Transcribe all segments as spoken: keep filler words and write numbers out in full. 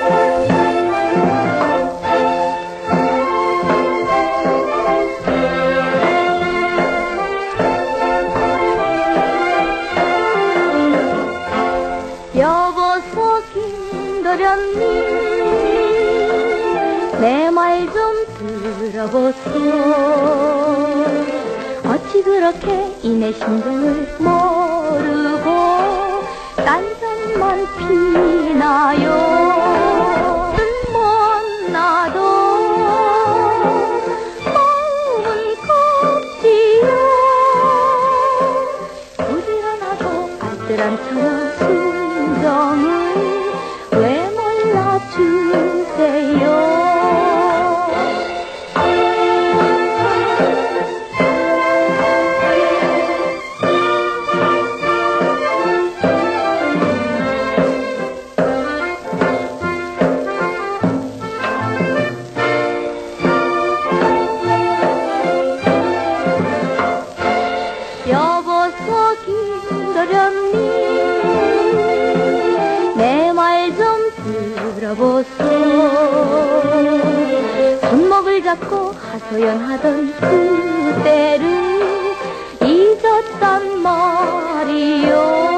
여보소 김도련님 내 말 좀 들어보소. 어찌 그렇게 이내 심정을 모르고 딴전만 피나요. 못나도 마음은 컸지요. 부지런하고 알뜰한 처녀 순정을 왜 몰라주세요. 여보소 김도련님 내 말 좀 들어보소. 손목을 잡고 하소연하던 그때를 잊었단 말이요.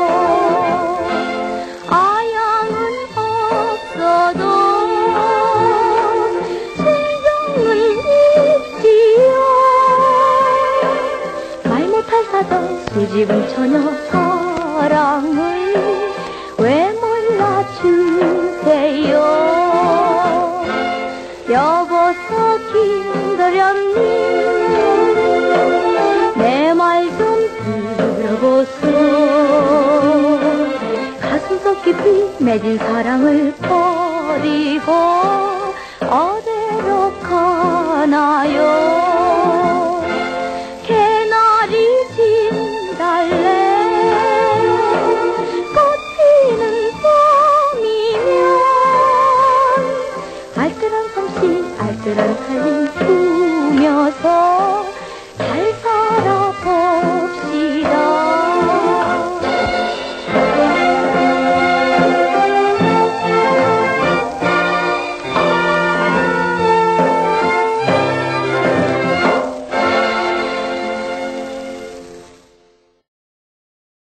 아양은 없어도 순정은 있지요. 말 못할 사정 수줍은 처녀 사랑을 왜 몰라주세요. 여보소 김도련님 내 말 좀 들어보소. 가슴속 깊이 맺은 사랑을 버리고 어디로 가나요. 개나리 진달래 꽃 피는 봄이면 알뜰한 솜씨 알뜰한 살림 꾸며서